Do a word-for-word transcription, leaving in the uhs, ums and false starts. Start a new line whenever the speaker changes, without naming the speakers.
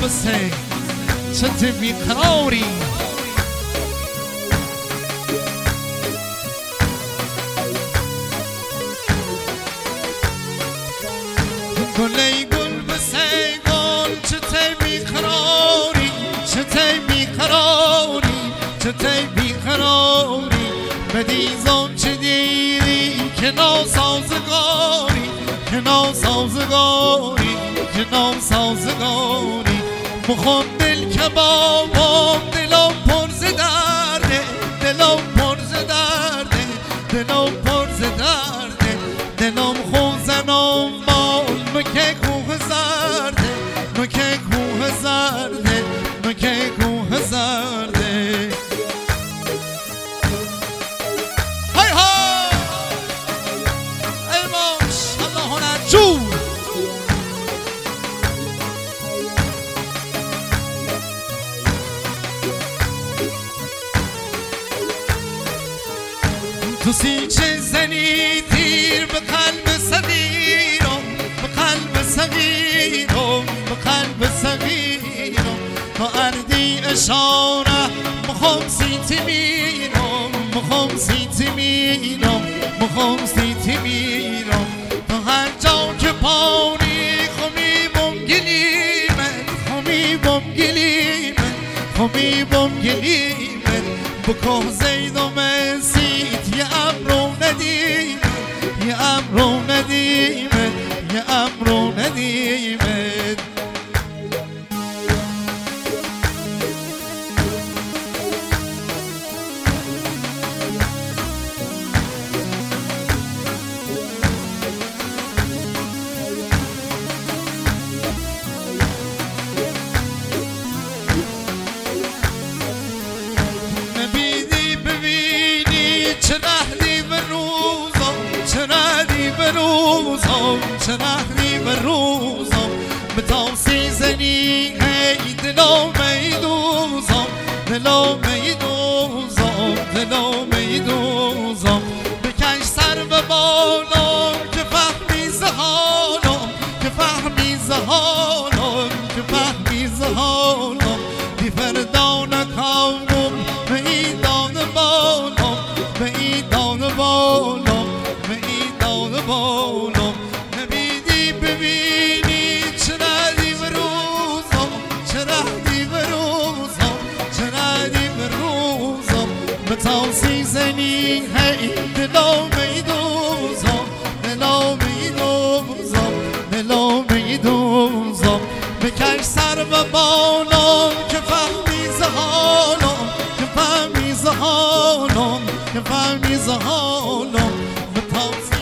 بسه چه بیقراری گلی گل بسه گل چه بیقراری چه بیقراری چه بیقراری بدیزم چه دیری که ناسازگاری که ناسازگاری که ناسازگاری مخون دل کبابم دلم پر ز درده دلم پر ز درده دلم پر ز درده دلم خون زنم مال نکه کوه زرده نکه کوه زرده نکه کوه زرده های ها ای ماشالله هنرجو تو سیچه زنی تیر به قلب صغیرم به قلب صغیرم به قلب صغیرم تو اردی اشاره مخم سیتی میرم مخم سیتی میرم مخم سیتی میرم تو هر جا که پانی خمی بم گلیمت خمی بم گلیمت خمی بم گلیمت بکه زیدم سیت یه امرو ندیمت یه امرو ندیمت یه امرو ندیمت چه رخنی به روزم به تاسی زنی هی دلو میدوزم دلو میدوزم دلو میدوزم بکش سر به بالم که فهمی زهالم که فهمی زهالم که فهمی زهالم دی فردان کامم به ایدان بالم به ایدان بالم به ایدان بالم تاسی زنی هی دلو میدوزم دلو میدوزم دلو میدوزم بکش سر و بالم که فهمی زهالم که فهمی زهالم که فهمی زهالم به تاسی